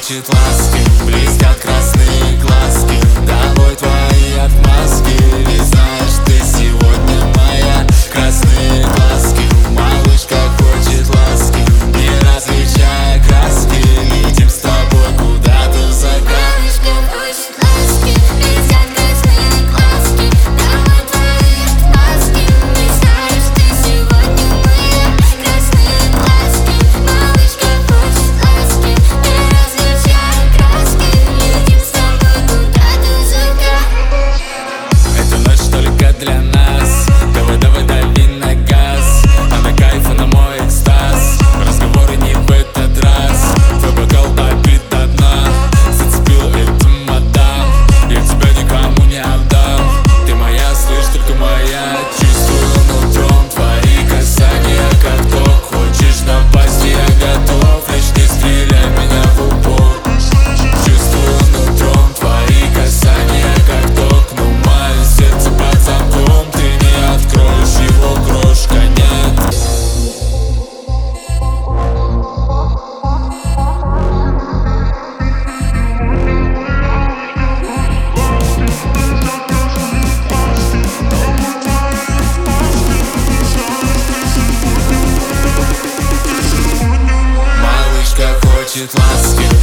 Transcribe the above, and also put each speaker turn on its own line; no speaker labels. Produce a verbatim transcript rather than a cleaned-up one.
хочет ласки, блестят красные глазки. Домой твои отмазки, ведь знаешь, ты сегодня моя. Красные глазки, малышка хочет ласки, не различая краски, летим с тобой куда-то в закат.
Малышка хочет ласки, блестят красные глазки. Домой твои отмазки, ведь знаешь, ты сегодня моя. Красные глазки, малышка хочет ласки, не различая краски, летим с тобой куда-то в закат.
Эта ночь только для нас, давай, давай, дави на газ. Она кайфа на мой экстаз, разговоры не в этот раз. Твой бокал допит до дна, зацепила эту мадам, я тебя никому не отдам. Ты моя, слышь, только моя. Чувствую нутром твои касания, как ток. Хочешь напасть, я готов, лишь не стреляй меня в упор. Чувствую нутром твои касания, как ток, но мое сердце под замком. Ты не откроешь его, крошка, нет. Малышка хочет ласки,